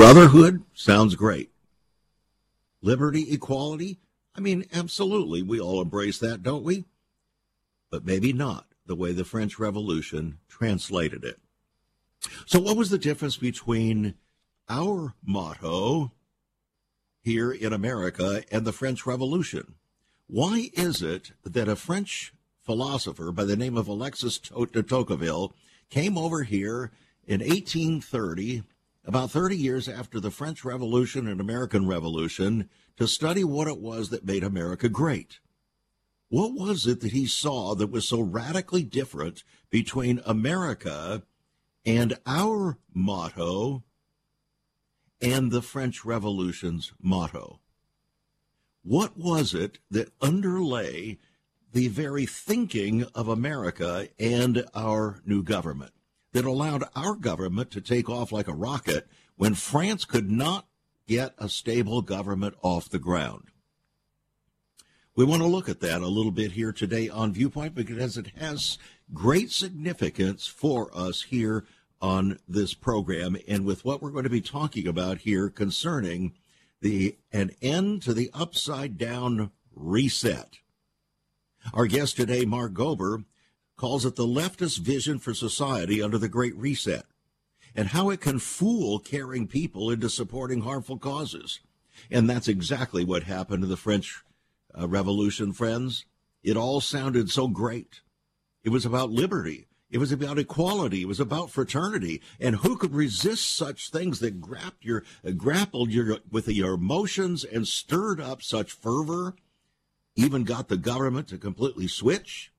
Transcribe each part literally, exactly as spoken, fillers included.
Brotherhood sounds great. Liberty, equality, I mean, absolutely. We all embrace that, don't we? But maybe not the way the French Revolution translated it. So what was the difference between our motto here in America and the French Revolution? Why is it that a French philosopher by the name of Alexis de Tocqueville came over here in eighteen thirty, about thirty years after the French Revolution and American Revolution, to study what it was that made America great? What was it that he saw that was so radically different between America and our motto and the French Revolution's motto? What was it that underlay the very thinking of America and our new government that allowed our government to take off like a rocket when France could not get a stable government off the ground? We want to look at that a little bit here today on Viewpoint because it has great significance for us here on this program and with what we're going to be talking about here concerning the an end to the upside-down reset. Our guest today, Mark Gober, calls it the leftist vision for society under the Great Reset and how it can fool caring people into supporting harmful causes. And that's exactly what happened in the French uh, Revolution, friends. It all sounded so great. It was about liberty. It was about equality. It was about fraternity. And who could resist such things that grabbed your, uh, grappled your, with your emotions and stirred up such fervor, even got the government to completely switch?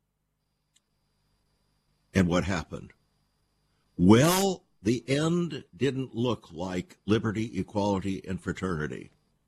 And what happened? Well, the end didn't look like liberty, equality, and fraternity.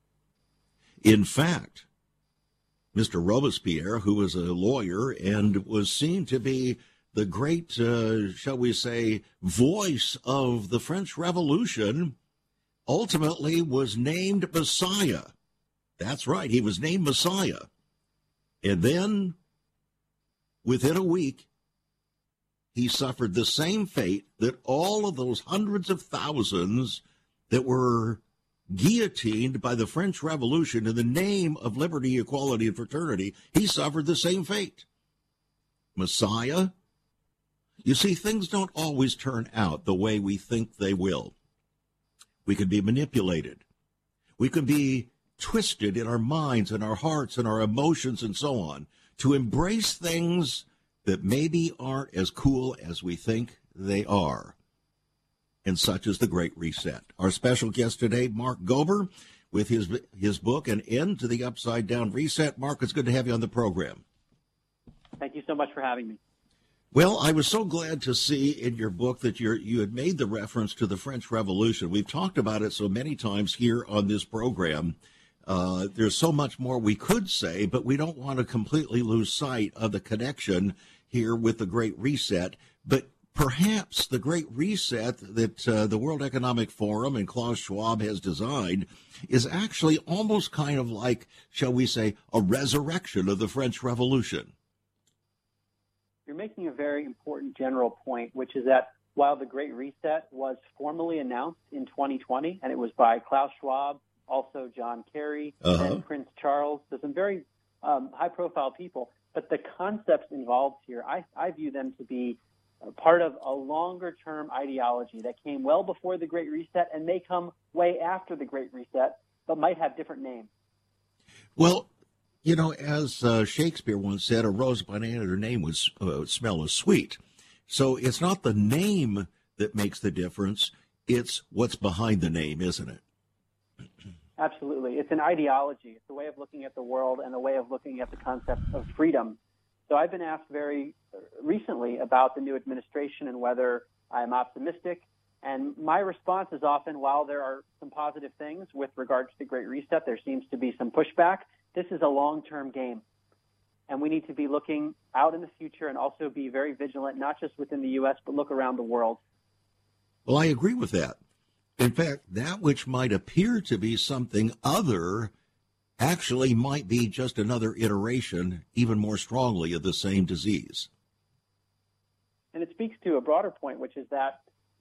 In fact, Mister Robespierre, who was a lawyer and was seen to be the great, uh, shall we say, voice of the French Revolution, ultimately was named Messiah. That's right, he was named Messiah. And then, within a week, he suffered the same fate that all of those hundreds of thousands that were guillotined by the French Revolution in the name of liberty, equality, and fraternity, he suffered the same fate. Messiah? You see, things don't always turn out the way we think they will. We can be manipulated. We can be twisted in our minds and our hearts and our emotions and so on to embrace things that maybe aren't as cool as we think they are. And such is the Great Reset. Our special guest today, Mark Gober, with his his book, An End to the Upside Down Reset. Mark, it's good to have you on the program. Thank you so much for having me. Well, I was so glad to see in your book that you're, you had made the reference to the French Revolution. We've talked about it so many times here on this program. Uh, there's so much more we could say, but we don't want to completely lose sight of the connection here with the Great Reset. But perhaps the Great Reset that uh, the World Economic Forum and Klaus Schwab has designed is actually almost kind of like, shall we say, a resurrection of the French Revolution. You're making a very important general point, which is that while the Great Reset was formally announced in twenty twenty, and it was by Klaus Schwab, also John Kerry, uh-huh. and Prince Charles, so some very um, high-profile people, but the concepts involved here, I, I view them to be part of a longer-term ideology that came well before the Great Reset and may come way after the Great Reset, but might have different names. Well, you know, as uh, Shakespeare once said, a rose by name her name would uh, smell as sweet. So it's not the name that makes the difference. It's what's behind the name, isn't it? Absolutely. It's an ideology. It's a way of looking at the world and a way of looking at the concept of freedom. So I've been asked very recently about the new administration and whether I'm optimistic. And my response is often, while there are some positive things with regard to the Great Reset, there seems to be some pushback. This is a long-term game. And we need to be looking out in the future and also be very vigilant, not just within the U S, but look around the world. Well, I agree with that. In fact, that which might appear to be something other actually might be just another iteration, even more strongly, of the same disease. And it speaks to a broader point, which is that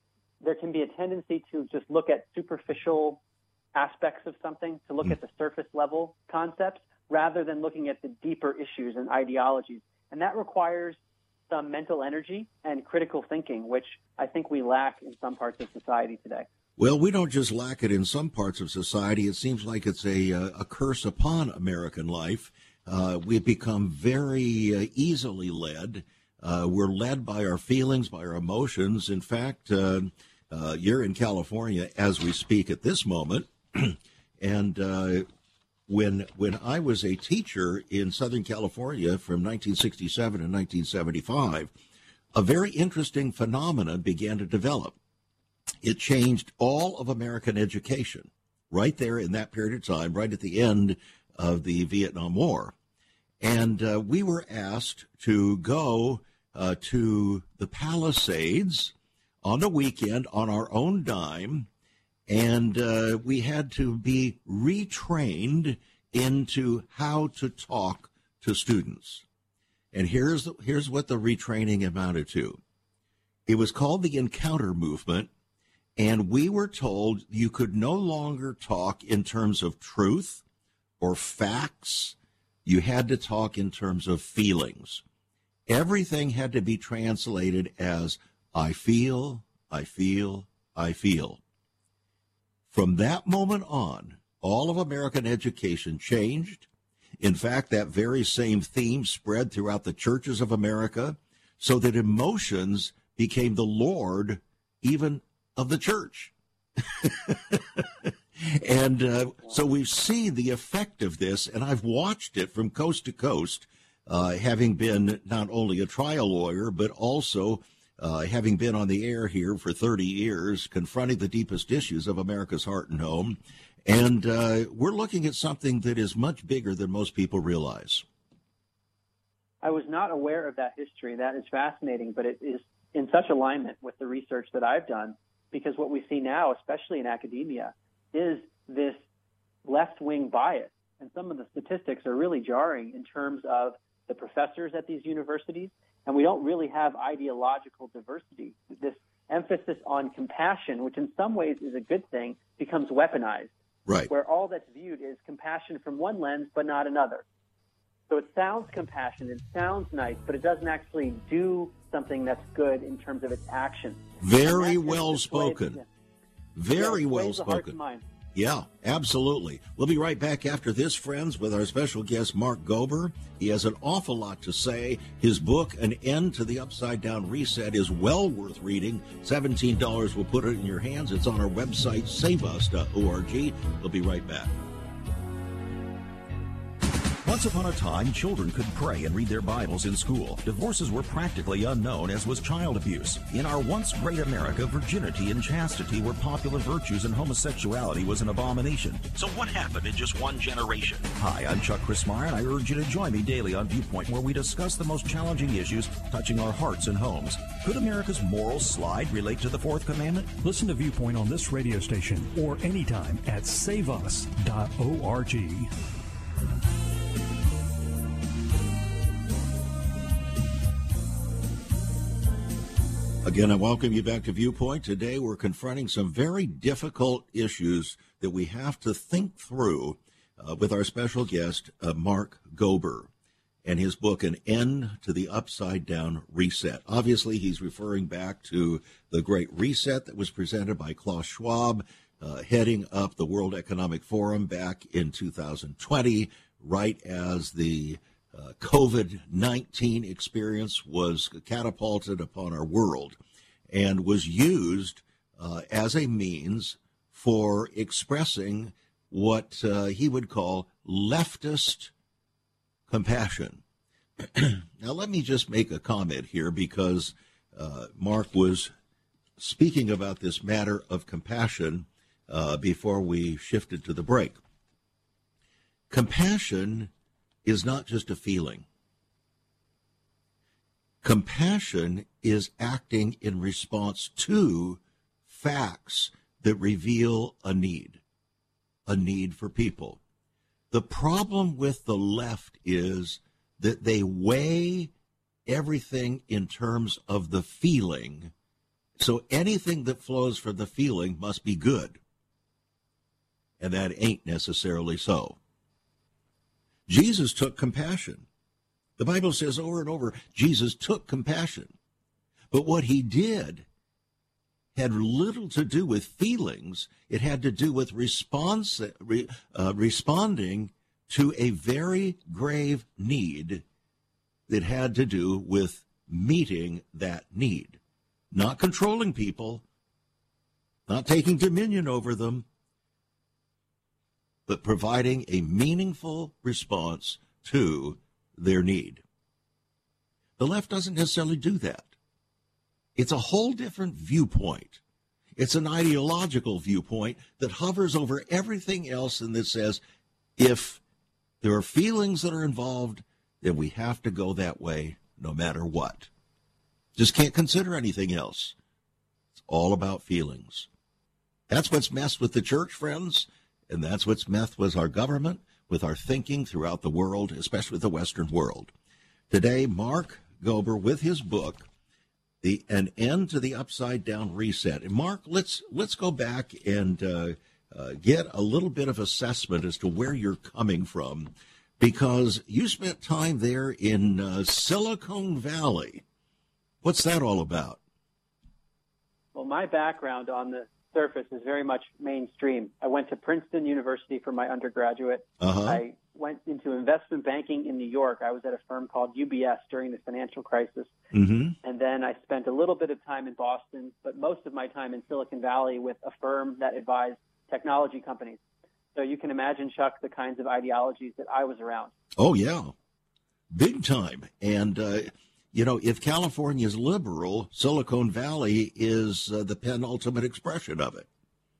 there can be a tendency to just look at superficial aspects of something, to look mm. at the surface level concepts, rather than looking at the deeper issues and ideologies. And that requires some mental energy and critical thinking, which I think we lack in some parts of society today. Well, we don't just lack it in some parts of society. It seems like it's a, a curse upon American life. Uh, we've become very uh, easily led. Uh, we're led by our feelings, by our emotions. In fact, uh, uh, you're in California as we speak at this moment. and uh, when when I was a teacher in Southern California from nineteen sixty-seven to nineteen seventy-five, a very interesting phenomenon began to develop. It changed all of American education right there in that period of time, right at the end of the Vietnam War. And uh, we were asked to go uh, to the Palisades on the weekend on our own dime, and uh, we had to be retrained into how to talk to students. And here's the, here's what the retraining amounted to. It was called the Encounter Movement, and we were told you could no longer talk in terms of truth or facts. You had to talk in terms of feelings. Everything had to be translated as, I feel, I feel, I feel. From that moment on, all of American education changed. In fact, that very same theme spread throughout the churches of America, so that emotions became the Lord even of the church. And uh, so we've seen the effect of this, and I've watched it from coast to coast, uh, having been not only a trial lawyer, but also uh, having been on the air here for thirty years, confronting the deepest issues of America's heart and home. And uh, we're looking at something that is much bigger than most people realize. I was not aware of that history. That is fascinating, but it is in such alignment with the research that I've done, because what we see now, especially in academia, is this left-wing bias. And some of the statistics are really jarring in terms of the professors at these universities, and we don't really have ideological diversity. This emphasis on compassion, which in some ways is a good thing, becomes weaponized, right, where all that's viewed is compassion from one lens but not another. So it sounds compassionate, it sounds nice, but it doesn't actually do something that's good in terms of its action. Very well spoken. Very yeah, well spoken. Yeah, absolutely. We'll be right back after this, friends, with our special guest, Mark Gober. He has an awful lot to say. His book, An End to the Upside Down Reset, is well worth reading. seventeen dollars will put it in your hands. It's on our website, save us dot org. We'll be right back. Once upon a time, children could pray and read their Bibles in school. Divorces were practically unknown, as was child abuse. In our once great America, virginity and chastity were popular virtues and homosexuality was an abomination. So what happened in just one generation? Hi, I'm Chuck Crismier, and I urge you to join me daily on Viewpoint, where we discuss the most challenging issues touching our hearts and homes. Could America's moral slide relate to the Fourth Commandment? Listen to Viewpoint on this radio station or anytime at save us dot org. Again, I welcome you back to Viewpoint. Today we're confronting some very difficult issues that we have to think through uh, with our special guest, uh, Mark Gober, and his book, An End to the Upside Down Reset. Obviously, he's referring back to the Great Reset that was presented by Klaus Schwab, uh, heading up the World Economic Forum back in two thousand twenty, right as the Uh, COVID nineteen experience was catapulted upon our world and was used uh, as a means for expressing what uh, he would call leftist compassion. Now, let me just make a comment here, because uh, Mark was speaking about this matter of compassion uh, before we shifted to the break. Compassion is not just a feeling. Compassion is acting in response to facts that reveal a need, a need for people. The problem with the left is that they weigh everything in terms of the feeling So anything that flows from the feeling must be good. And that ain't necessarily so. Jesus took compassion. The Bible says over and over, Jesus took compassion. But what he did had little to do with feelings. It had to do with response, re, uh, responding to a very grave need that had to do with meeting that need. Not controlling people, not taking dominion over them, but providing a meaningful response to their need. The left doesn't necessarily do that. It's a whole different viewpoint. It's an ideological viewpoint that hovers over everything else and that says, if there are feelings that are involved, then we have to go that way no matter what. Just can't consider anything else. It's all about feelings. That's what's messed with the church, friends, and that's what's messed with our government, with our thinking throughout the world, especially the Western world. Today, Mark Gober, with his book, The An End to the Upside Down Reset. And Mark, let's let's go back and uh, uh, get a little bit of assessment as to where you're coming from, because you spent time there in uh, Silicon Valley. What's that all about? Well, my background on the surface is very much mainstream. I went to Princeton University for my undergraduate. Uh-huh. I went into investment banking in New York. I was at a firm called U B S during the financial crisis. Mm-hmm. And then I spent a little bit of time in Boston, but most of my time in Silicon Valley with a firm that advised technology companies. So you can imagine, Chuck, the kinds of ideologies that I was around. Oh, yeah. Big time. And, uh, you know, if California is liberal, Silicon Valley is uh, the penultimate expression of it.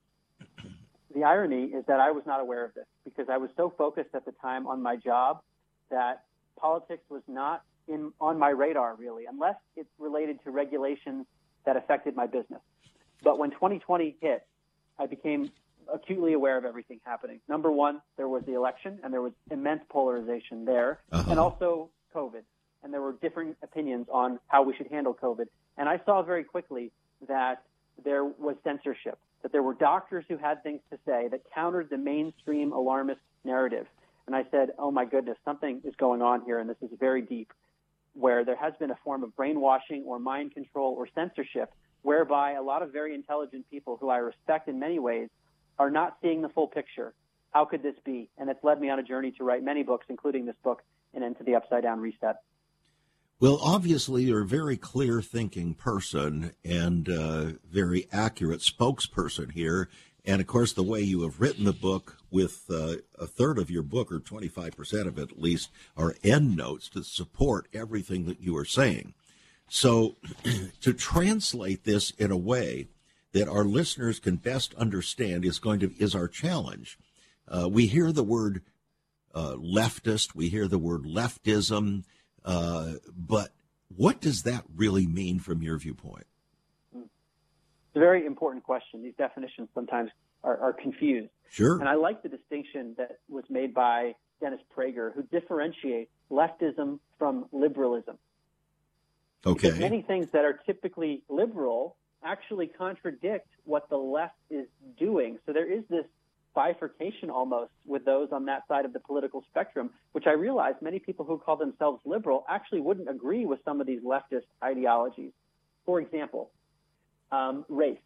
The irony is that I was not aware of this because I was so focused at the time on my job that politics was not in on my radar, really, unless it related to regulations that affected my business. But when twenty twenty hit, I became acutely aware of everything happening. Number one, there was the election, and there was immense polarization there, uh-huh. and also COVID. And there were differing opinions on how we should handle COVID. And I saw very quickly that there was censorship, that there were doctors who had things to say that countered the mainstream alarmist narrative. And I said, oh, my goodness, something is going on here, and this is very deep, where there has been a form of brainwashing or mind control or censorship, whereby a lot of very intelligent people who I respect in many ways are not seeing the full picture. How could this be? And it's led me on a journey to write many books, including this book, An End to the Upside Down Reset. Well, obviously, you're a very clear-thinking person and a very accurate spokesperson here. And, of course, the way you have written the book with uh, a third of your book, or twenty-five percent of it at least, are endnotes to support everything that you are saying. So to translate this in a way that our listeners can best understand is going to is our challenge. Uh, we hear the word uh, leftist. We hear the word leftism. Uh, but what does that really mean from your viewpoint? It's a very important question. These definitions sometimes are, are confused. Sure. And I like the distinction that was made by Dennis Prager, who differentiates leftism from liberalism. Okay. Because many things that are typically liberal actually contradict what the left is doing. So there is this bifurcation almost with those on that side of the political spectrum, which I realize many people who call themselves liberal actually wouldn't agree with some of these leftist ideologies. For example, um, race.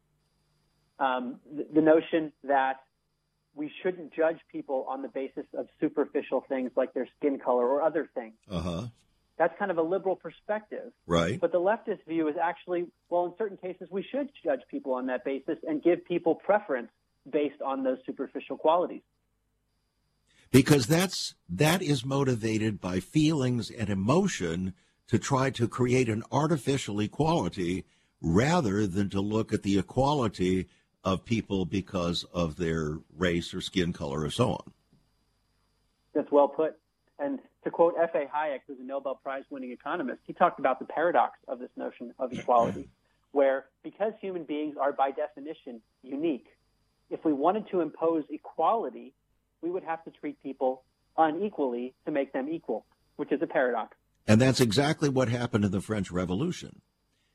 Um, the, the notion that we shouldn't judge people on the basis of superficial things like their skin color or other things. Uh-huh. That's kind of a liberal perspective. Right. But the leftist view is actually, well, in certain cases, we should judge people on that basis and give people preference based on those superficial qualities. Because that's that is motivated by feelings and emotion to try to create an artificial equality rather than to look at the equality of people because of their race or skin color or so on. That's well put. And to quote F A Hayek, who's a Nobel Prize-winning economist, he talked about the paradox of this notion of equality, where because human beings are by definition unique, if we wanted to impose equality, we would have to treat people unequally to make them equal, which is a paradox. And that's exactly what happened in the French Revolution.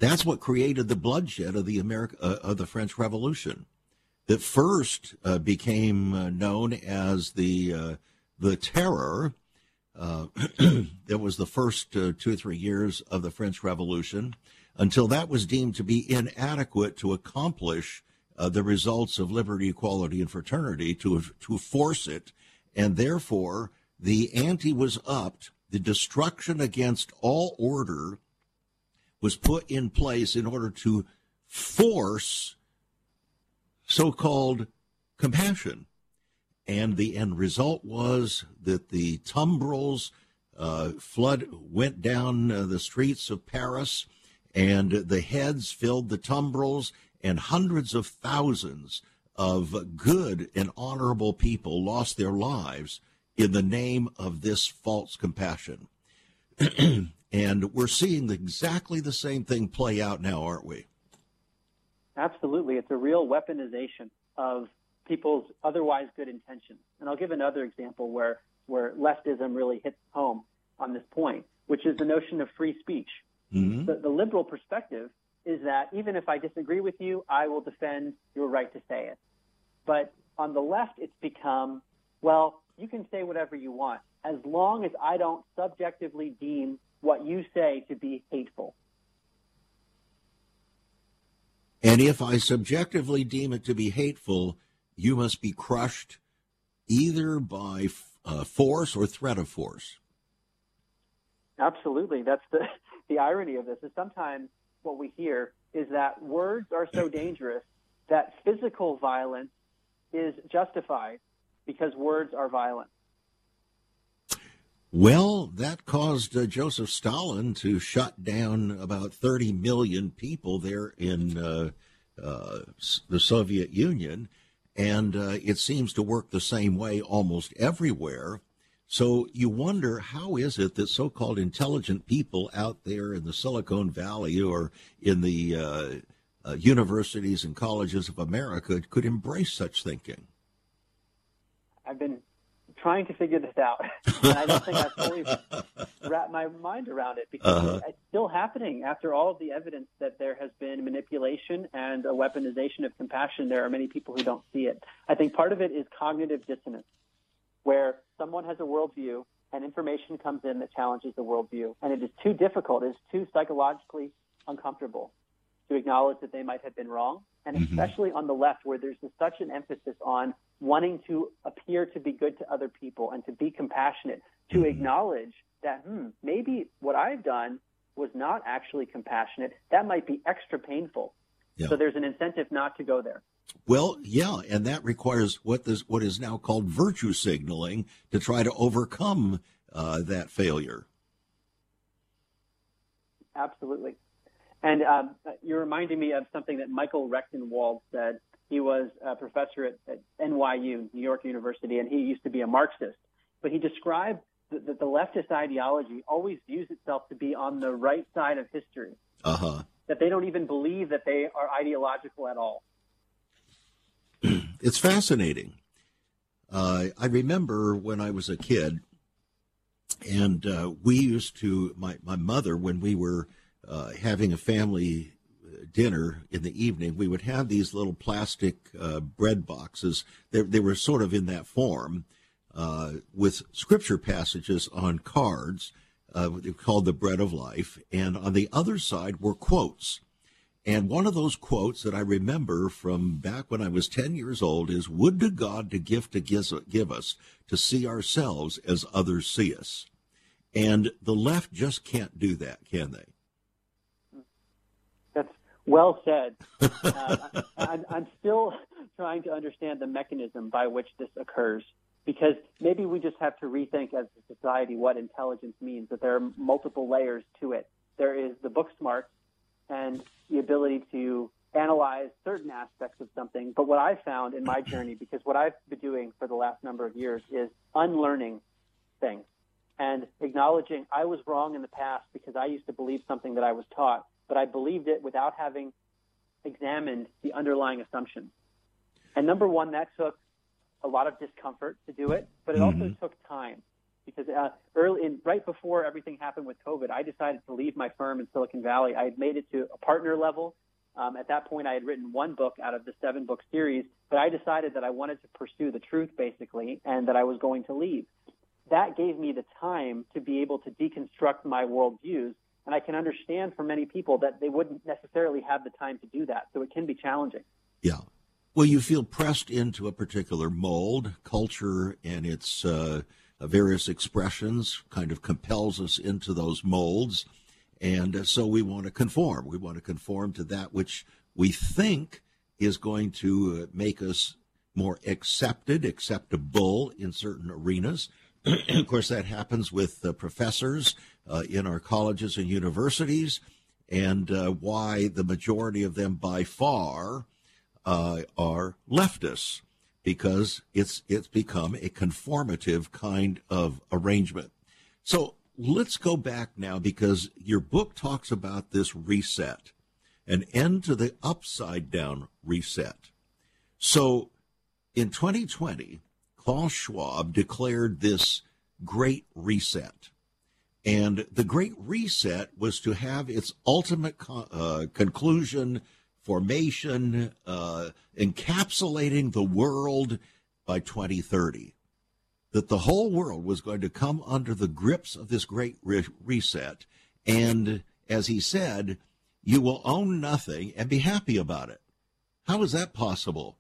That's what created the bloodshed of the America uh, of the French Revolution, that first uh, became uh, known as the uh, the Terror. Uh, that was the first uh, two or three years of the French Revolution, until that was deemed to be inadequate to accomplish uh, the results of liberty, equality, and fraternity, to to force it, and therefore the ante was upped. The destruction against all order was put in place in order to force so-called compassion. And the end result was that the tumbrils uh, flood went down uh, the streets of Paris, and the heads filled the tumbrils, and hundreds of thousands of good and honorable people lost their lives in the name of this false compassion. And we're seeing exactly the same thing play out now, aren't we? Absolutely. It's a real weaponization of people's otherwise good intentions. And I'll give another example where, where leftism really hits home on this point, which is the notion of free speech. Mm-hmm. The, the liberal perspective is that even if I disagree with you, I will defend your right to say it. But on the left, it's become, well, you can say whatever you want, as long as I don't subjectively deem what you say to be hateful. And if I subjectively deem it to be hateful, you must be crushed either by uh, force or threat of force. Absolutely. That's the, the irony of this, is sometimes what we hear is that words are so dangerous that physical violence is justified because words are violent. Well, that caused uh, Joseph Stalin to shut down about thirty million people there in uh, uh, the Soviet Union, and uh, it seems to work the same way almost everywhere. So you wonder, how is it that so-called intelligent people out there in the Silicon Valley or in the uh, uh, universities and colleges of America could embrace such thinking? I've been trying to figure this out, and I don't think I've fully wrapped my mind around it, because uh-huh. it's still happening after all of the evidence that there has been manipulation and a weaponization of compassion. There are many people who don't see it. I think part of it is cognitive dissonance, where someone has a worldview and information comes in that challenges the worldview, and it is too difficult, it is too psychologically uncomfortable to acknowledge that they might have been wrong, and mm-hmm. especially on the left, where there's such an emphasis on wanting to appear to be good to other people and to be compassionate, to mm-hmm. acknowledge that, hmm, maybe what I've done was not actually compassionate. That might be extra painful. Yeah. So there's an incentive not to go there. Well, yeah, and that requires what this what is now called virtue signaling to try to overcome uh, that failure. Absolutely. And um, you're reminding me of something that Michael Rectenwald said. He was a professor at, at N Y U, New York University, and he used to be a Marxist. But he described that the, the leftist ideology always views itself to be on the right side of history, uh-huh. that they don't even believe that they are ideological at all. It's fascinating. Uh, I remember when I was a kid, and uh, we used to, my, my mother, when we were uh, having a family dinner in the evening, we would have these little plastic uh, bread boxes. They, they were sort of in that form uh, with scripture passages on cards uh, called the Bread of Life. And on the other side were quotes. And one of those quotes that I remember from back when I was ten years old is, "Would to God the gift to give us to see ourselves as others see us." And the left just can't do that, can they? That's well said. uh, I, I'm still trying to understand the mechanism by which this occurs, because maybe we just have to rethink as a society what intelligence means, that there are multiple layers to it. There is the book smart and the ability to analyze certain aspects of something. But what I've found in my journey, because what I've been doing for the last number of years is unlearning things and acknowledging I was wrong in the past because I used to believe something that I was taught, but I believed it without having examined the underlying assumptions. And number one, that took a lot of discomfort to do it, but it mm-hmm. also took time, because uh, early in, right before everything happened with COVID, I decided to leave my firm in Silicon Valley. I had made it to a partner level. Um, at that point, I had written one book out of the seven-book series, but I decided that I wanted to pursue the truth, basically, and that I was going to leave. That gave me the time to be able to deconstruct my worldviews, and I can understand for many people that they wouldn't necessarily have the time to do that, so it can be challenging. Yeah. Well, you feel pressed into a particular mold. Culture and its uh, various expressions kind of compels us into those molds. And so we want to conform. We want to conform to that which we think is going to make us more accepted, acceptable in certain arenas. Of course, that happens with uh, professors uh, in our colleges and universities, and uh, why the majority of them by far uh, are leftists, because it's it's become a conformative kind of arrangement. So let's go back now, because your book talks about this reset, an end to the upside-down reset. So in twenty twenty, Klaus Schwab declared this Great Reset. And the Great Reset was to have its ultimate co- uh, conclusion, formation, uh, encapsulating the world by twenty thirty. That the whole world was going to come under the grips of this Great re- Reset. And as he said, you will own nothing and be happy about it. How is that possible?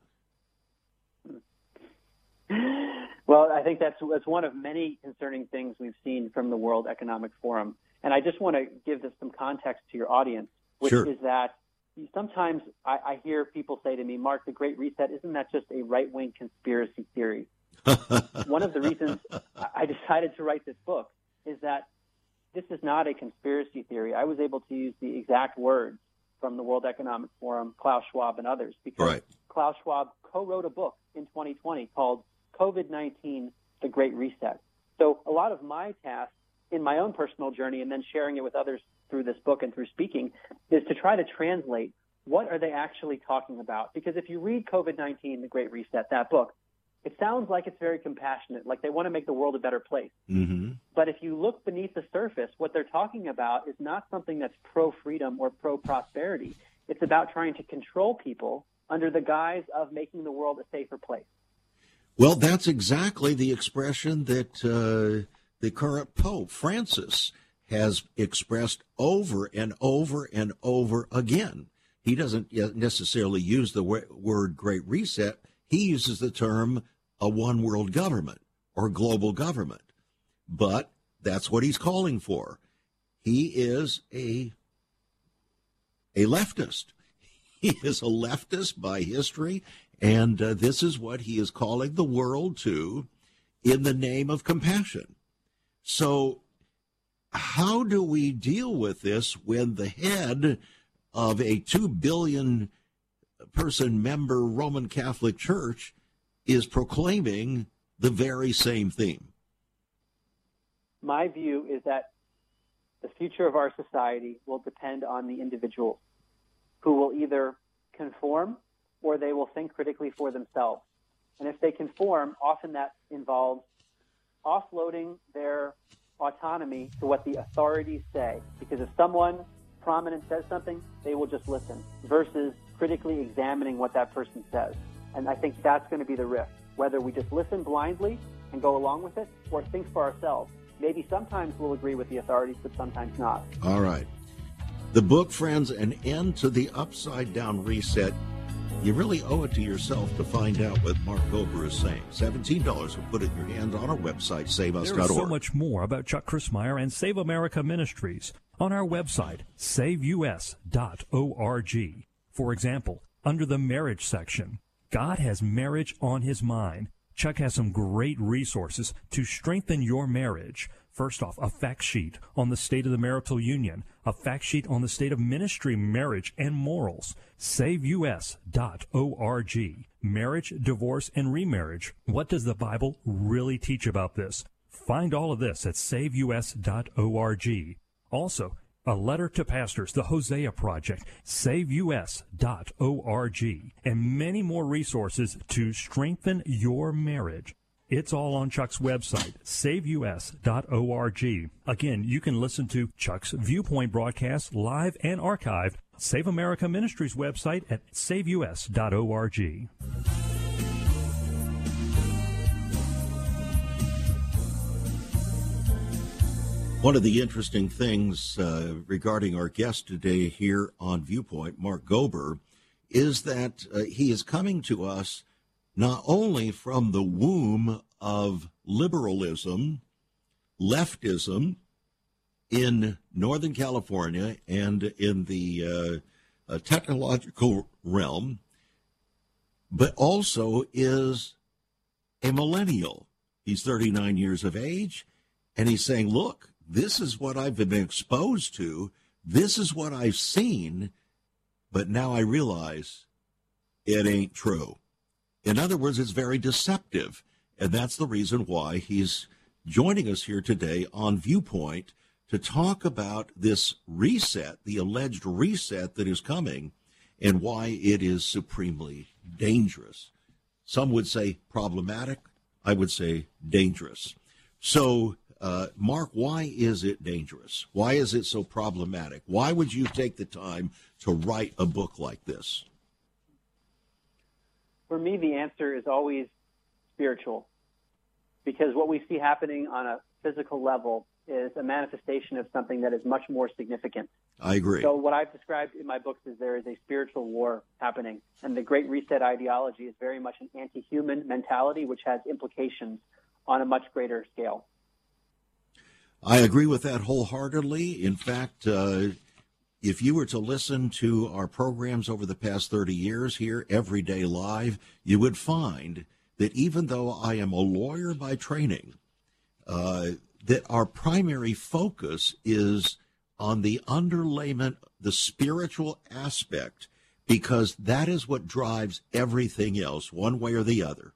Well, I think that's, that's one of many concerning things we've seen from the World Economic Forum. And I just want to give this some context to your audience, which Sure. is that sometimes I, I hear people say to me, Mark, the Great Reset, isn't that just a right-wing conspiracy theory? One of the reasons I decided to write this book is that this is not a conspiracy theory. I was able to use the exact words from the World Economic Forum, Klaus Schwab, and others, because Right. Klaus Schwab co-wrote a book in twenty twenty called COVID nineteen, The Great Reset. So a lot of my task in my own personal journey, and then sharing it with others through this book and through speaking, is to try to translate what are they actually talking about. Because if you read COVID nineteen, The Great Reset, that book, it sounds like it's very compassionate, like they want to make the world a better place. Mm-hmm. But if you look beneath the surface, what they're talking about is not something that's pro-freedom or pro-prosperity. It's about trying to control people under the guise of making the world a safer place. Well, that's exactly the expression that uh, the current Pope, Francis, has expressed over and over and over again. He doesn't necessarily use the word Great Reset. He uses the term a one-world government or global government. But that's what he's calling for. He is a, a leftist. He is a leftist by history, and uh, this is what he is calling the world to in the name of compassion. So how do we deal with this when the head of a two billion person member Roman Catholic Church is proclaiming the very same theme? My view is that the future of our society will depend on the individuals who will either conform or they will think critically for themselves. And if they conform, often that involves offloading their autonomy to what the authorities say. Because if someone prominent says something, they will just listen, versus critically examining what that person says. And I think that's going to be the rift, whether we just listen blindly and go along with it or think for ourselves. Maybe sometimes we'll agree with the authorities, but sometimes not. All right. The book, friends, An End to the Upside-Down Reset. You really owe it to yourself to find out what Mark Gober is saying. seventeen dollars will put it in your hands on our website, save us dot org. There is so much more about Chuck Crismier and Save America Ministries on our website, save u s dot org. For example, under the marriage section, God has marriage on his mind. Chuck has some great resources to strengthen your marriage. First off, a fact sheet on the state of the marital union, a fact sheet on the state of ministry, marriage, and morals. save u s dot org. Marriage, divorce, and remarriage. What does the Bible really teach about this? Find all of this at save u s dot org. Also, a letter to pastors, the Hosea Project, save u s dot org, and many more resources to strengthen your marriage. It's all on Chuck's website, save U S dot org. Again, you can listen to Chuck's Viewpoint broadcast live and archived. Save America Ministries website at save U S dot org. One of the interesting things uh, regarding our guest today here on Viewpoint, Mark Gober, is that uh, he is coming to us not only from the womb of liberalism, leftism in Northern California and in the uh, uh, technological realm, but also is a millennial. He's thirty-nine years of age, and he's saying, look, this is what I've been exposed to. This is what I've seen, but now I realize it ain't true. In other words, it's very deceptive, and that's the reason why he's joining us here today on Viewpoint to talk about this reset, the alleged reset that is coming, and why it is supremely dangerous. Some would say problematic. I would say dangerous. So, uh, Mark, why is it dangerous? Why is it so problematic? Why would you take the time to write a book like this? For me, the answer is always spiritual, because what we see happening on a physical level is a manifestation of something that is much more significant. I agree. So what I've described in my books is there is a spiritual war happening, and the Great Reset ideology is very much an anti-human mentality, which has implications on a much greater scale. I agree with that wholeheartedly. In fact, uh, if you were to listen to our programs over the past thirty years here, Every Day Live, you would find that even though I am a lawyer by training, uh, that our primary focus is on the underlayment, the spiritual aspect, because that is what drives everything else, one way or the other.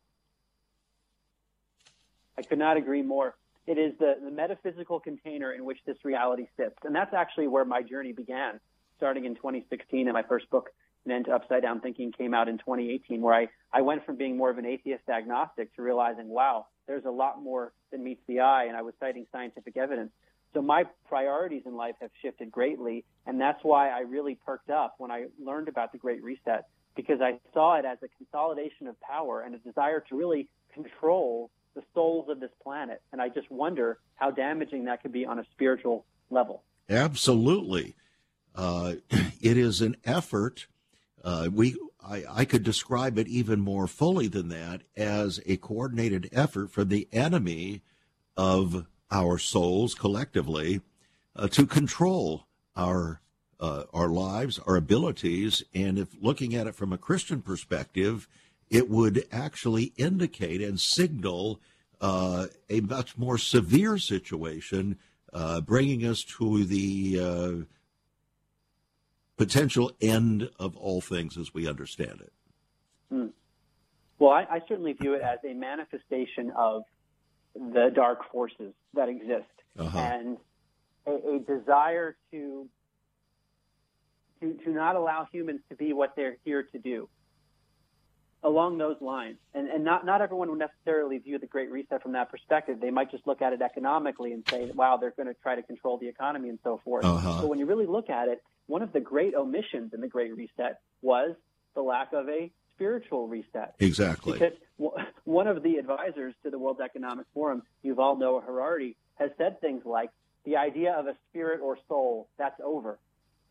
I could not agree more. It is the, the metaphysical container in which this reality sits. And that's actually where my journey began, starting in twenty sixteen, and my first book, An End to Upside Down Thinking, came out in twenty eighteen, where I, I went from being more of an atheist agnostic to realizing, wow, there's a lot more than meets the eye, and I was citing scientific evidence. So my priorities in life have shifted greatly, and that's why I really perked up when I learned about the Great Reset, because I saw it as a consolidation of power and a desire to really control the souls of this planet. And I just wonder how damaging that could be on a spiritual level. Absolutely. Uh, it is an effort. Uh, we I, I could describe it even more fully than that as a coordinated effort from the enemy of our souls collectively uh, to control our uh, our lives, our abilities. And if looking at it from a Christian perspective, it would actually indicate and signal uh, a much more severe situation, uh, bringing us to the uh, potential end of all things as we understand it. Hmm. Well, I, I certainly view it as a manifestation of the dark forces that exist, uh-huh. and a, a desire to, to to not allow humans to be what they're here to do. Along those lines, and, and not, not everyone would necessarily view the Great Reset from that perspective. They might just look at it economically and say, wow, they're going to try to control the economy and so forth. Uh-huh. But when you really look at it, one of the great omissions in the Great Reset was the lack of a spiritual reset. Exactly. Because one of the advisors to the World Economic Forum, Yuval Noah Harari, has said things like, the idea of a spirit or soul, that's over.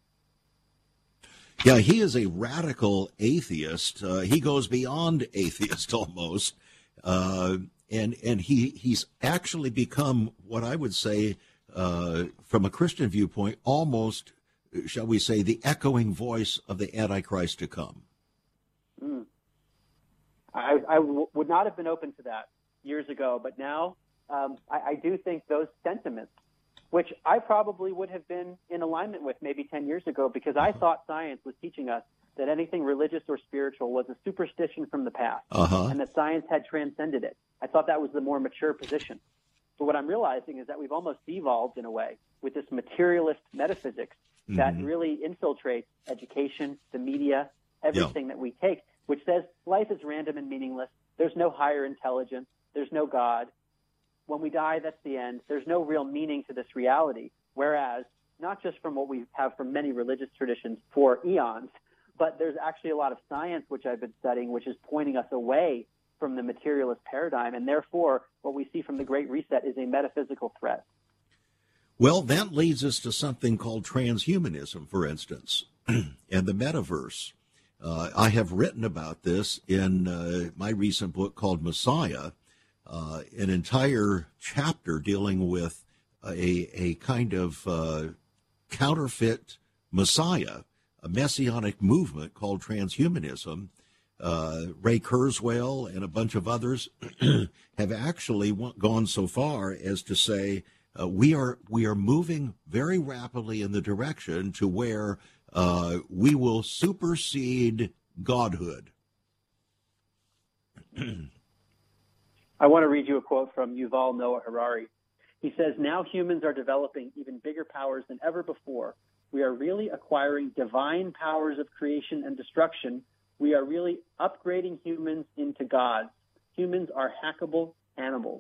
Yeah, he is a radical atheist. Uh, he goes beyond atheist almost, uh, and and he he's actually become what I would say, uh, from a Christian viewpoint, almost, shall we say, the echoing voice of the Antichrist to come. Mm. I, I w- would not have been open to that years ago, but now um, I, I do think those sentiments, which I probably would have been in alignment with maybe ten years ago, because I thought science was teaching us that anything religious or spiritual was a superstition from the past, uh-huh. and that science had transcended it. I thought that was the more mature position. But what I'm realizing is that we've almost devolved in a way with this materialist metaphysics mm-hmm. that really infiltrates education, the media, everything yeah. that we take, which says life is random and meaningless. There's no higher intelligence. there's no God. When we die, that's the end. There's no real meaning to this reality. Whereas, not just from what we have from many religious traditions for eons, but there's actually a lot of science which I've been studying, which is pointing us away from the materialist paradigm. And therefore, what we see from the Great Reset is a metaphysical threat. Well, that leads us to something called transhumanism, for instance, and the metaverse. Uh, I have written about this in uh, my recent book called Messiah, uh, an entire chapter dealing with a, a kind of uh, counterfeit Messiah, a messianic movement called transhumanism. Uh, Ray Kurzweil and a bunch of others have actually gone so far as to say uh, we are we are moving very rapidly in the direction to where uh, we will supersede godhood. I want to read you a quote from Yuval Noah Harari. He says, "Now humans are developing even bigger powers than ever before. We are really acquiring divine powers of creation and destruction. We are really upgrading humans into gods. Humans are hackable animals."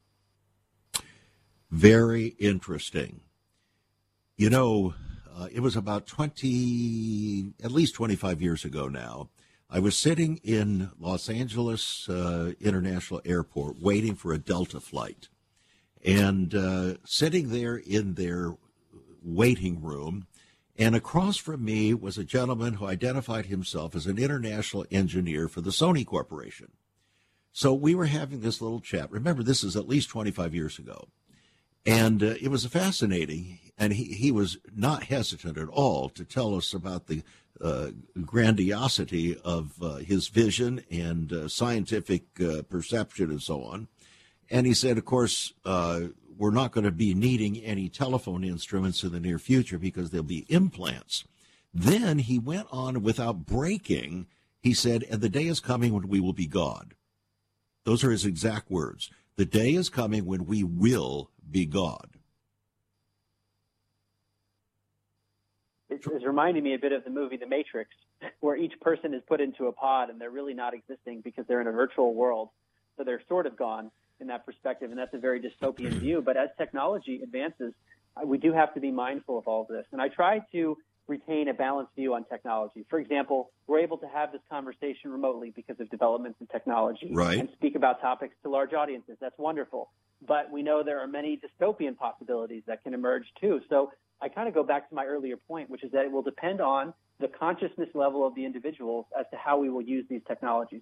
Very interesting. You know, uh, it was about twenty, at least twenty-five years ago now. I was sitting in Los Angeles uh, International Airport waiting for a Delta flight. And uh, sitting there in their waiting room, and across from me was a gentleman who identified himself as an international engineer for the Sony Corporation. So we were having this little chat. Remember, this is at least twenty-five years ago. And uh, it was fascinating, and he, he was not hesitant at all to tell us about the uh, grandiosity of uh, his vision and uh, scientific uh, perception and so on. And he said, of course, uh, we're not going to be needing any telephone instruments in the near future because there'll be implants. Then he went on without breaking. He said, and the day is coming when we will be God. Those are his exact words. The day is coming when we will be God. It's, it's reminding me a bit of the movie The Matrix, where each person is put into a pod and they're really not existing because they're in a virtual world. So they're sort of gone in that perspective, and that's a very dystopian view. But as technology advances, we do have to be mindful of all of this. And I try to retain a balanced view on technology. For example, we're able to have this conversation remotely because of developments in technology, right, and speak about topics to large audiences. That's wonderful. But we know there are many dystopian possibilities that can emerge too. So I kind of go back to my earlier point, which is that it will depend on the consciousness level of the individuals as to how we will use these technologies.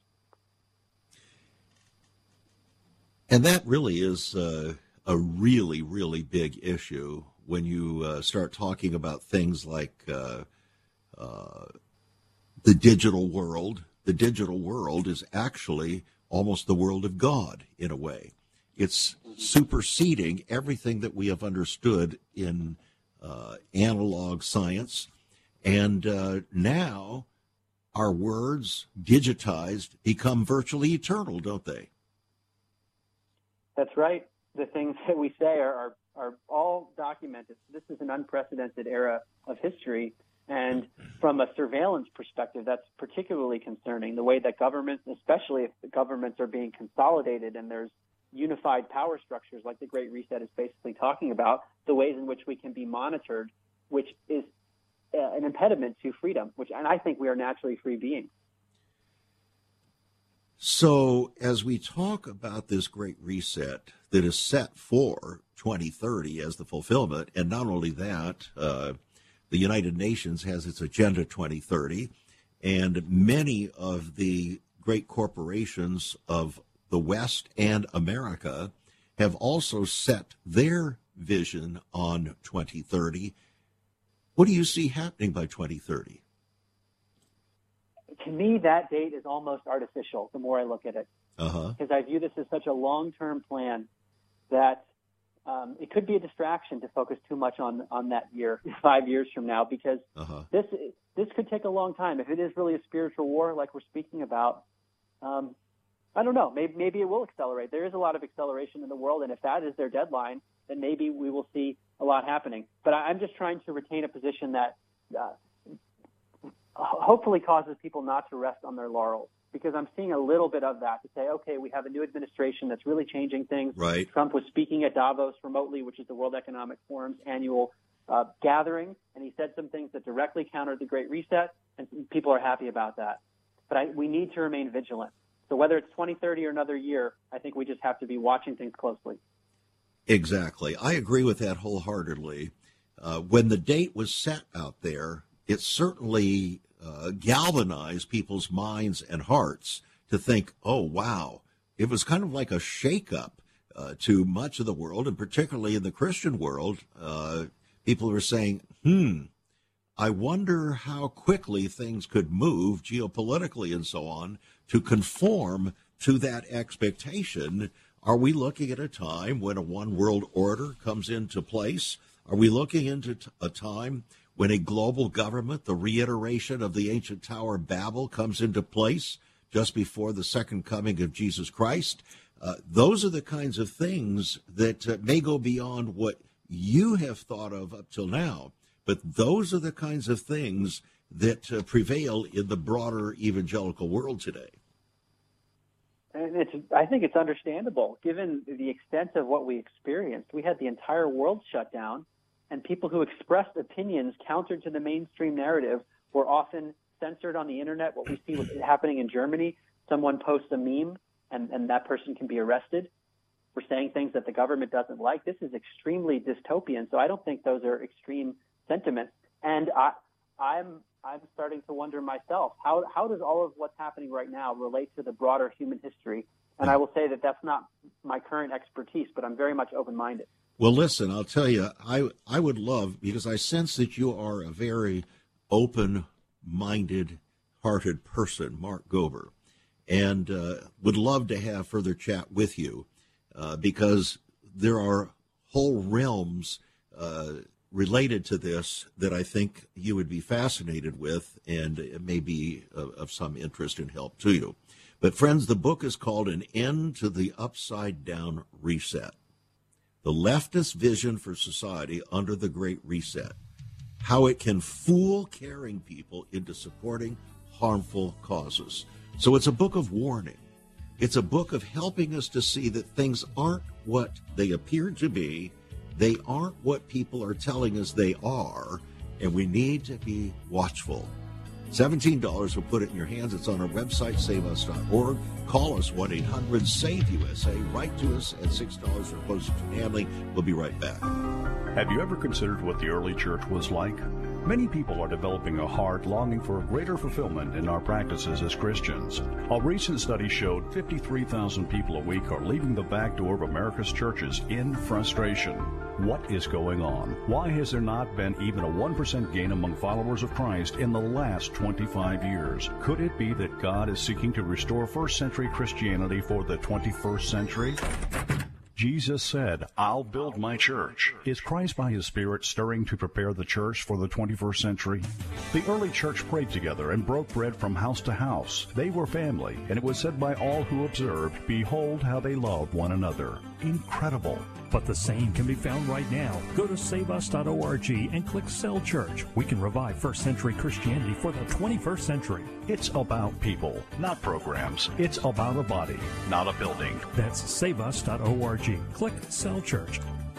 And that really is uh, a really, really big issue when you uh, start talking about things like uh, uh, the digital world. The digital world is actually almost the world of God in a way. It's superseding everything that we have understood in uh, analog science. And uh, now our words, digitized, become virtually eternal, don't they? That's right. The things that we say are, are, are all documented. This is an unprecedented era of history. And from a surveillance perspective, that's particularly concerning. The way that governments, especially if the governments are being consolidated and there's unified power structures like the Great Reset is basically talking about, the ways in which we can be monitored, which is uh, an impediment to freedom, which, and I think we are naturally free beings. So as we talk about this Great Reset that is set for twenty thirty as the fulfillment, and not only that, uh, the United Nations has its Agenda twenty thirty, and many of the great corporations of the West and America have also set their vision on twenty thirty. What do you see happening by twenty thirty? To me, that date is almost artificial the more I look at it. Uh-huh. Because I view this as such a long-term plan that um, it could be a distraction to focus too much on, on that year, five years from now, because uh-huh. this this could take a long time. If it is really a spiritual war like we're speaking about, um, I don't know. Maybe, maybe it will accelerate. There is a lot of acceleration in the world, and if that is their deadline, then maybe we will see a lot happening. But I, I'm just trying to retain a position that uh, hopefully causes people not to rest on their laurels because I'm seeing a little bit of that to say, okay, we have a new administration that's really changing things. Right. Trump was speaking at Davos remotely, which is the World Economic Forum's annual uh, gathering, and he said some things that directly countered the Great Reset, and people are happy about that. But I, we need to remain vigilant. So whether it's twenty thirty or another year, I think we just have to be watching things closely. Exactly. I agree with that wholeheartedly. Uh, when the date was set out there, it certainly uh, galvanized people's minds and hearts to think, oh, wow. It was kind of like a shakeup uh, to much of the world, and particularly in the Christian world. Uh, people were saying, hmm, I wonder how quickly things could move geopolitically and so on to conform to that expectation. Are we looking at a time when a one world order comes into place? Are we looking into a time when a global government, the reiteration of the ancient Tower of Babel, comes into place just before the second coming of Jesus Christ? Uh, those are the kinds of things that uh, may go beyond what you have thought of up till now. But those are the kinds of things that uh, prevail in the broader evangelical world today. And it's, I think it's understandable, given the extent of what we experienced. We had the entire world shut down, and people who expressed opinions counter to the mainstream narrative were often censored on the internet. What we see happening in Germany, someone posts a meme, and, and that person can be arrested for saying things that the government doesn't like. This is extremely dystopian, so I don't think those are extreme sentiments. And I, I'm I'm starting to wonder myself, how how does all of what's happening right now relate to the broader human history? And I will say that that's not my current expertise, but I'm very much open-minded. Well, listen, I'll tell you, I I would love, because I sense that you are a very open-minded, hearted person, Mark Gober, and uh, would love to have further chat with you uh, because there are whole realms uh related to this that I think you would be fascinated with, and it may be of, of some interest and help to you. But friends, the book is called An End to the Upside Down Reset: The Leftist Vision for Society Under the Great Reset, How It Can Fool Caring People into Supporting Harmful Causes. So it's a book of warning. It's a book of helping us to see that things aren't what they appear to be. They aren't what people are telling us they are, and we need to be watchful. seventeen dollars will put it in your hands. It's on our website, save us dot org. Call us, one eight hundred save U S A. Write to us at six dollars for postage and handling. We'll be right back. Have you ever considered what the early church was like? Many people are developing a heart longing for a greater fulfillment in our practices as Christians. A recent study showed fifty-three thousand people a week are leaving the back door of America's churches in frustration. What is going on? Why has there not been even a one percent gain among followers of Christ in the last twenty-five years? Could it be that God is seeking to restore first century Christianity for the twenty-first century? Jesus said, I'll build my church. Is Christ by his Spirit stirring to prepare the church for the twenty-first century? The early church prayed together and broke bread from house to house. They were family, and it was said by all who observed, behold how they loved one another. Incredible. But the same can be found right now. Go to save us dot org and click Cell Church. We can revive first century Christianity for the twenty-first century. It's about people, not programs. It's about a body, not a building. That's save us dot org. Click Cell Church.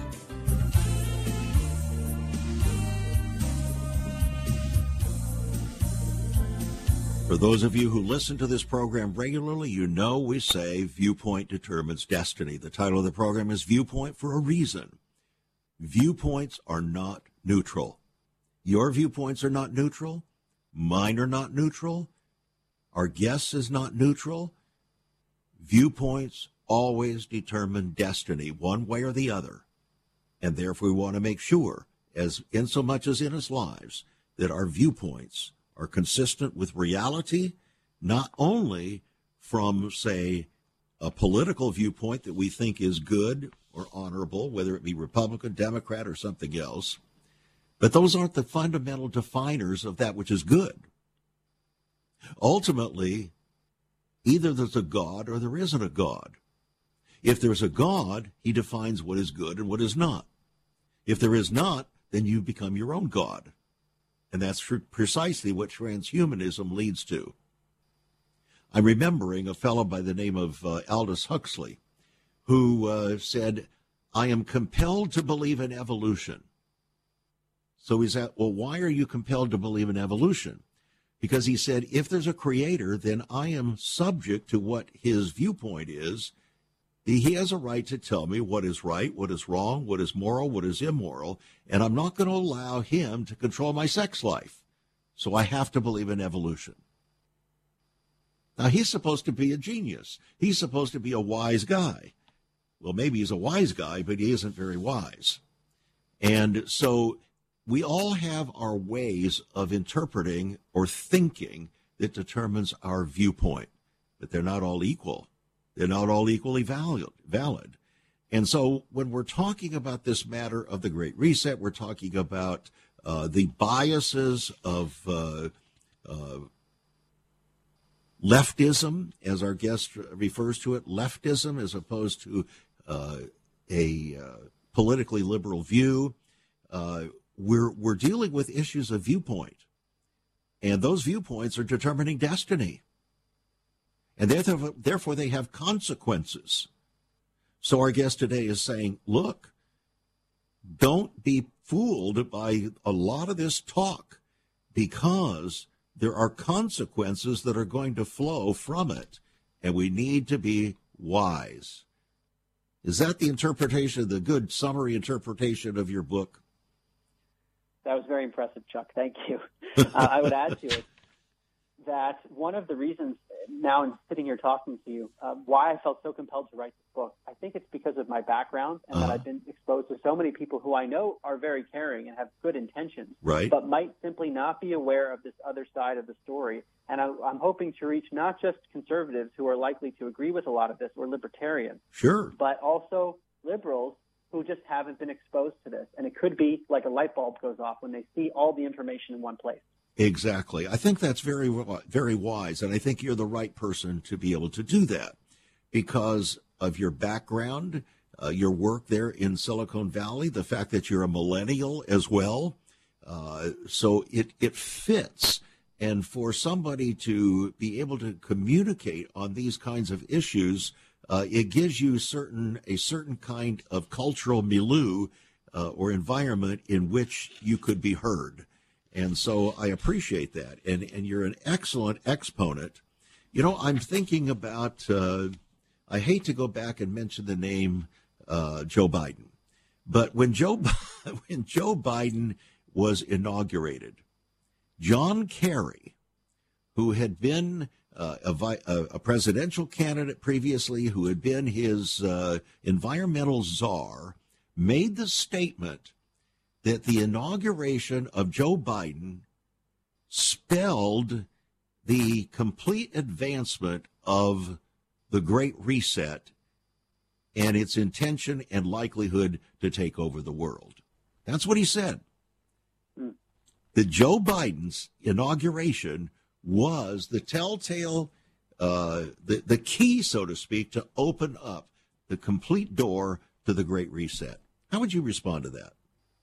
For those of you who listen to this program regularly, you know we say viewpoint determines destiny. The title of the program is Viewpoint for a reason. Viewpoints are not neutral. Your viewpoints are not neutral. Mine are not neutral. Our guest is not neutral. Viewpoints always determine destiny, one way or the other. And therefore we want to make sure, as insomuch as in his lives, that our viewpoints are consistent with reality, not only from, say, a political viewpoint that we think is good or honorable, whether it be Republican, Democrat, or something else, but those aren't the fundamental definers of that which is good. Ultimately, either there's a God or there isn't a God. If there's a God, he defines what is good and what is not. If there is not, then you become your own God. And that's precisely what transhumanism leads to. I'm remembering a fellow by the name of uh, Aldous Huxley, who uh, said, I am compelled to believe in evolution. So he's at, well, why are you compelled to believe in evolution? Because he said, if there's a creator, then I am subject to what his viewpoint is. He has a right to tell me what is right, what is wrong, what is moral, what is immoral, and I'm not going to allow him to control my sex life. So I have to believe in evolution. Now, he's supposed to be a genius. He's supposed to be a wise guy. Well, maybe he's a wise guy, but he isn't very wise. And so we all have our ways of interpreting or thinking that determines our viewpoint, but they're not all equal. They're not all equally valid. valid. And so when we're talking about this matter of the Great Reset, we're talking about uh, the biases of uh, uh, leftism, as our guest refers to it, leftism as opposed to uh, a uh, politically liberal view. Uh, we're, we're dealing with issues of viewpoint, and those viewpoints are determining destiny. And therefore, therefore, they have consequences. So our guest today is saying, look, don't be fooled by a lot of this talk, because there are consequences that are going to flow from it, and we need to be wise. Is that the interpretation, the good summary interpretation of your book? That was very impressive, Chuck. Thank you. uh, I would add to it that one of the reasons now in sitting here talking to you, uh, why I felt so compelled to write this book, I think it's because of my background and uh-huh. that I've been exposed to so many people who I know are very caring and have good intentions, right, but might simply not be aware of this other side of the story. And I, I'm hoping to reach not just conservatives who are likely to agree with a lot of this, or libertarians, sure, but also liberals who just haven't been exposed to this. And it could be like a light bulb goes off when they see all the information in one place. Exactly. I think that's very, very wise, and I think you're the right person to be able to do that because of your background, uh, your work there in Silicon Valley, the fact that you're a millennial as well. Uh, so it, it fits. And for somebody to be able to communicate on these kinds of issues, uh, it gives you certain a certain kind of cultural milieu uh, or environment in which you could be heard. And so I appreciate that. And, and you're an excellent exponent. You know, I'm thinking about, uh, I hate to go back and mention the name uh, Joe Biden, but when Joe, when Joe Biden was inaugurated, John Kerry, who had been uh, a, a presidential candidate previously, who had been his uh, environmental czar, made the statement that the inauguration of Joe Biden spelled the complete advancement of the Great Reset and its intention and likelihood to take over the world. That's what he said. Mm. That Joe Biden's inauguration was the telltale, uh, the, the key, so to speak, to open up the complete door to the Great Reset. How would you respond to that?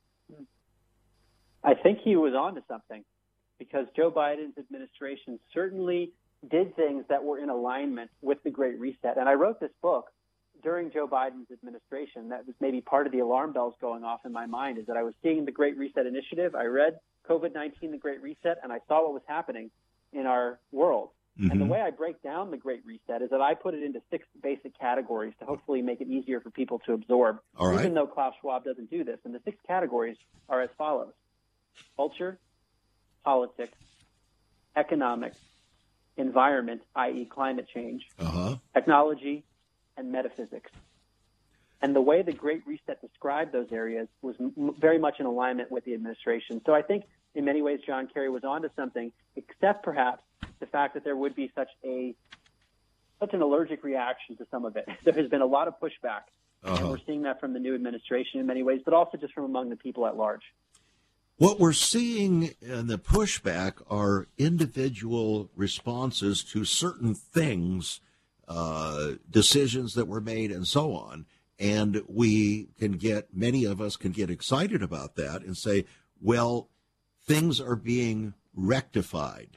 I think he was on to something, because Joe Biden's administration certainly did things that were in alignment with the Great Reset. And I wrote this book during Joe Biden's administration. That was maybe part of the alarm bells going off in my mind, is that I was seeing the Great Reset Initiative. I read COVID nineteen, the Great Reset, and I saw what was happening in our world. Mm-hmm. And the way I break down the Great Reset is that I put it into six basic categories to hopefully make it easier for people to absorb, All right. even though Klaus Schwab doesn't do this. And the six categories are as follows: culture, politics, economics, environment, that is climate change, uh-huh. technology, and metaphysics. And the way the Great Reset described those areas was m- very much in alignment with the administration. So I think in many ways John Kerry was onto something, except perhaps the fact that there would be such a such an allergic reaction to some of it. There has been a lot of pushback, uh-huh. and we're seeing that from the new administration in many ways, but also just from among the people at large. What we're seeing in the pushback are individual responses to certain things, uh, decisions that were made and so on. And we can get, many of us can get excited about that and say, well, things are being rectified.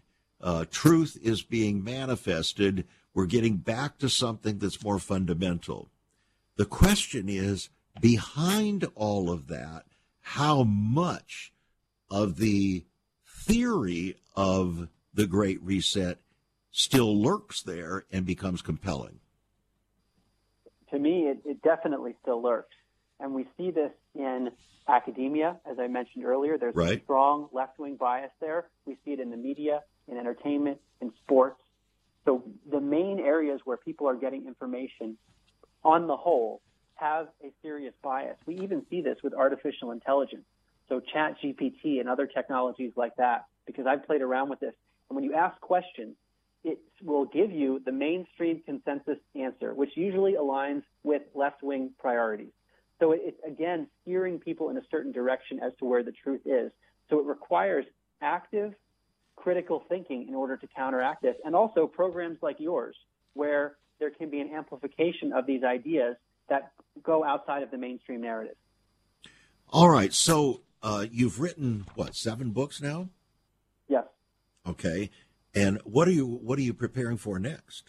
Uh, truth is being manifested. We're getting back to something that's more fundamental. The question is, behind all of that, how much of the theory of the Great Reset still lurks there and becomes compelling? To me, it, it definitely still lurks. And we see this in academia, as I mentioned earlier. There's right. a strong left-wing bias there. We see it in the media, in entertainment, in sports. So the main areas where people are getting information, on the whole, have a serious bias. We even see this with artificial intelligence. So Chat G P T and other technologies like that, because I've played around with this. And when you ask questions, it will give you the mainstream consensus answer, which usually aligns with left-wing priorities. So it's, again, steering people in a certain direction as to where the truth is. So it requires active, critical thinking in order to counteract this, and also programs like yours, where there can be an amplification of these ideas that go outside of the mainstream narrative. All right. So uh, you've written, what, seven books now? Yes. Okay. And what are you what are you preparing for next?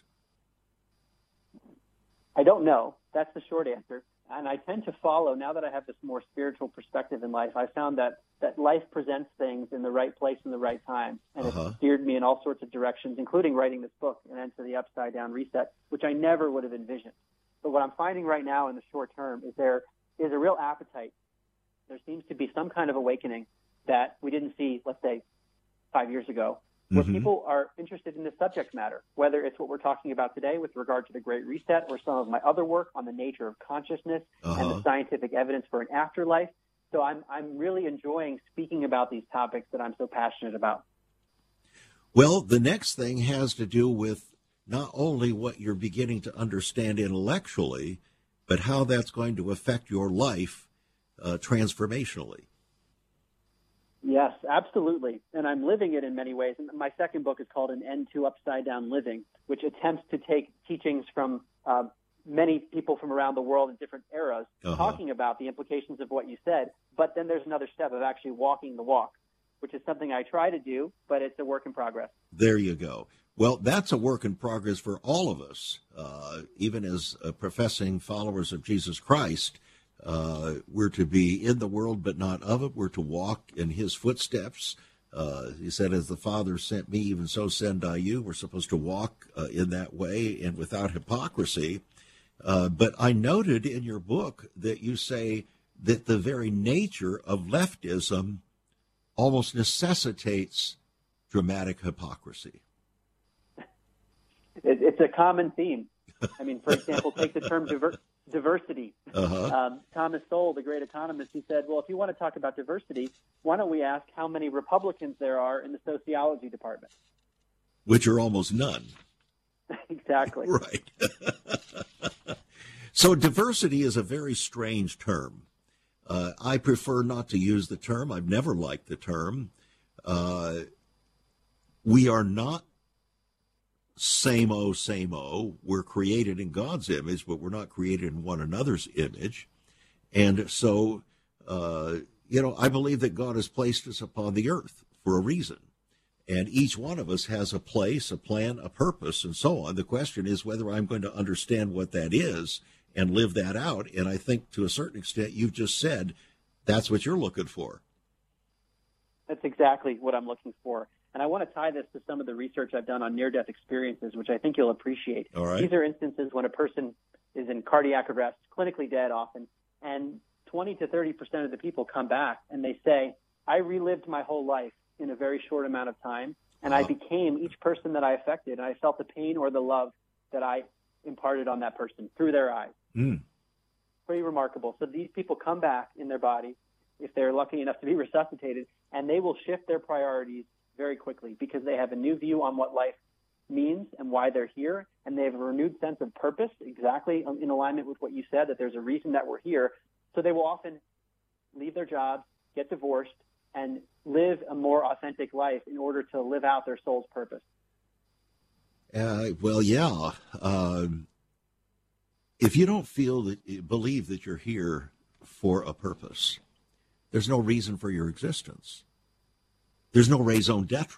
I don't know. That's the short answer. And I tend to follow, now that I have this more spiritual perspective in life, I found that, that life presents things in the right place in the right time. And uh-huh. it steered me in all sorts of directions, including writing this book, An End to the Upside Down Reset, which I never would have envisioned. But what I'm finding right now in the short term is there is a real appetite. There seems to be some kind of awakening that we didn't see, let's say, five years ago, where mm-hmm. people are interested in the subject matter, whether it's what we're talking about today with regard to the Great Reset or some of my other work on the nature of consciousness uh-huh. and the scientific evidence for an afterlife. So I'm I'm really enjoying speaking about these topics that I'm so passionate about. Well, the next thing has to do with not only what you're beginning to understand intellectually, but how that's going to affect your life uh, transformationally. Yes, absolutely. And I'm living it in many ways. And my second book is called An End to Upside Down Living, which attempts to take teachings from uh, many people from around the world in different eras, uh-huh. talking about the implications of what you said. But then there's another step of actually walking the walk, which is something I try to do, but it's a work in progress. There you go. Well, that's a work in progress for all of us, uh, even as uh, professing followers of Jesus Christ. Uh, we're to be in the world, but not of it. We're to walk in his footsteps. Uh, he said, as the Father sent me, even so send I you. We're supposed to walk uh, in that way and without hypocrisy. Uh, but I noted in your book that you say that the very nature of leftism almost necessitates dramatic hypocrisy. It, it's a common theme. I mean, for example, take the term diver- diversity. Uh-huh. Um, Thomas Sowell, the great economist, he said, well, if you want to talk about diversity, why don't we ask how many Republicans there are in the sociology department? Which are almost none. Exactly. Right. So diversity is a very strange term. Uh, I prefer not to use the term. I've never liked the term. Uh, we are not same-o, same-o. We're created in God's image, but we're not created in one another's image. And so, uh, you know, I believe that God has placed us upon the earth for a reason. And each one of us has a place, a plan, a purpose, and so on. The question is whether I'm going to understand what that is and live that out. And I think to a certain extent, you've just said that's what you're looking for. That's exactly what I'm looking for. And I want to tie this to some of the research I've done on near-death experiences, which I think you'll appreciate. All right. These are instances when a person is in cardiac arrest, clinically dead often, and twenty to thirty percent of the people come back and they say, I relived my whole life in a very short amount of time, and uh-huh. I became each person that I affected, and I felt the pain or the love that I imparted on that person through their eyes. Mm. Pretty remarkable. So these people come back in their body, if they're lucky enough to be resuscitated, and they will shift their priorities very quickly because they have a new view on what life means and why they're here, and they have a renewed sense of purpose, exactly in alignment with what you said, that there's a reason that we're here. So they will often leave their jobs, get divorced, and live a more authentic life in order to live out their soul's purpose. Uh, well, yeah. Um, if you don't feel that, believe that you're here for a purpose, there's no reason for your existence. There's no raison d'etre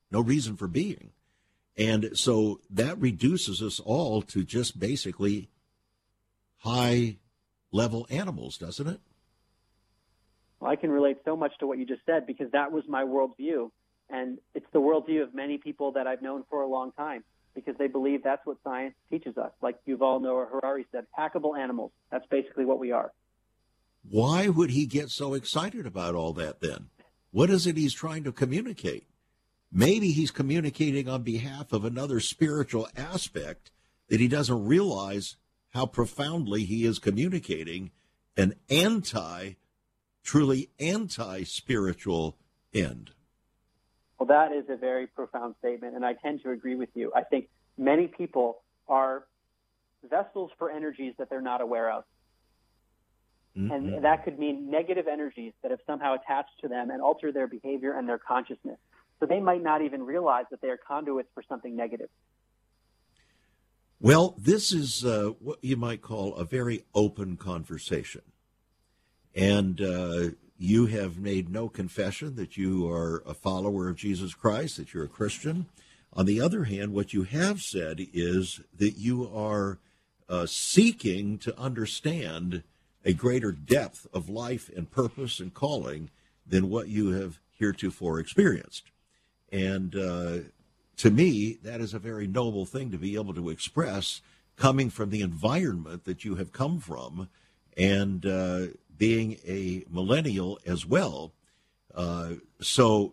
no reason for being. And so that reduces us all to just basically high-level animals, doesn't it? Well, I can relate so much to what you just said because that was my worldview. And it's the worldview of many people that I've known for a long time because they believe that's what science teaches us. Like Yuval Noah Harari said, hackable animals. That's basically what we are. Why would he get so excited about all that then? What is it he's trying to communicate? Maybe he's communicating on behalf of another spiritual aspect that he doesn't realize how profoundly he is communicating an anti, truly anti-spiritual end. Well, that is a very profound statement, and I tend to agree with you. I think many people are vessels for energies that they're not aware of. Mm-hmm. And that could mean negative energies that have somehow attached to them and alter their behavior and their consciousness. So they might not even realize that they are conduits for something negative. Well, this is uh, what you might call a very open conversation. And uh, you have made no confession that you are a follower of Jesus Christ, that you're a Christian. On the other hand, what you have said is that you are uh, seeking to understand a greater depth of life and purpose and calling than what you have heretofore experienced. And uh, to me, that is a very noble thing to be able to express coming from the environment that you have come from and uh, being a millennial as well. Uh, so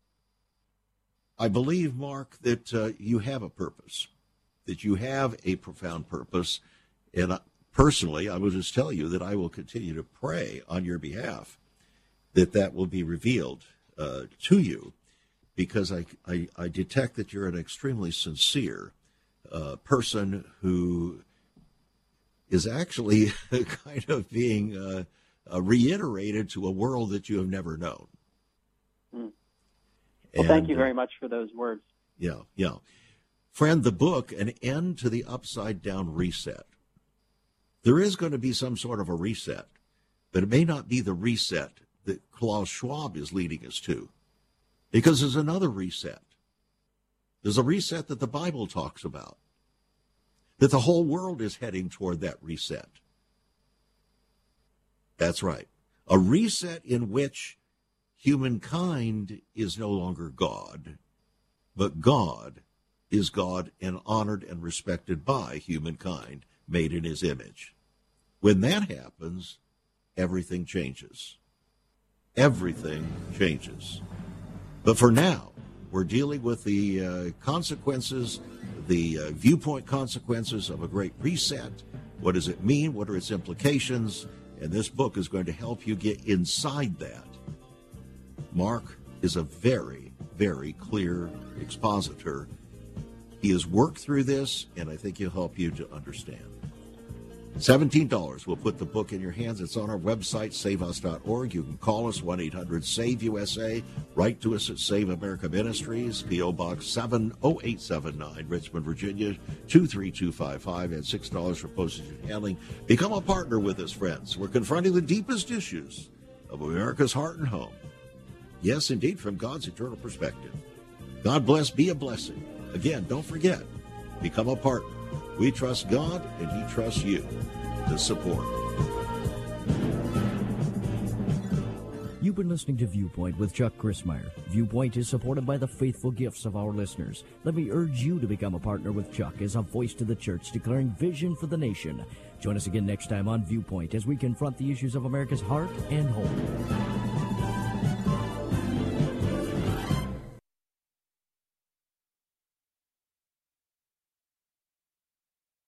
I believe, Mark, that uh, you have a purpose, that you have a profound purpose. And personally, I will just tell you that I will continue to pray on your behalf that that will be revealed uh, to you. Because I, I, I detect that you're an extremely sincere uh, person who is actually kind of being uh, uh, reiterated to a world that you have never known. Mm. Well, and, thank you very much for those words. Yeah, yeah. Friend, the book, An End to the Upside Down Reset. There is going to be some sort of a reset, but it may not be the reset that Klaus Schwab is leading us to. Because there's another reset. There's a reset that the Bible talks about, that the whole world is heading toward that reset. That's right. A reset in which humankind is no longer God, but God is God and honored and respected by humankind, made in his image. When that happens, everything changes. Everything changes. But for now, we're dealing with the uh, consequences, the uh, viewpoint consequences of a great reset. What does it mean? What are its implications? And this book is going to help you get inside that. Mark is a very, very clear expositor. He has worked through this, and I think he'll help you to understand. seventeen dollars will put the book in your hands. It's on our website, save us dot org. You can call us, one eight hundred save U S A. Write to us at Save America Ministries, P O. Box seven oh eight seven nine, Richmond, Virginia, two three two five five, and six dollars for postage and handling. Become a partner with us, friends. We're confronting the deepest issues of America's heart and home. Yes, indeed, from God's eternal perspective. God bless, be a blessing. Again, don't forget, become a partner. We trust God, and he trusts you to support. You've been listening to Viewpoint with Chuck Crismier. Viewpoint is supported by the faithful gifts of our listeners. Let me urge you to become a partner with Chuck as a voice to the church declaring vision for the nation. Join us again next time on Viewpoint as we confront the issues of America's heart and home.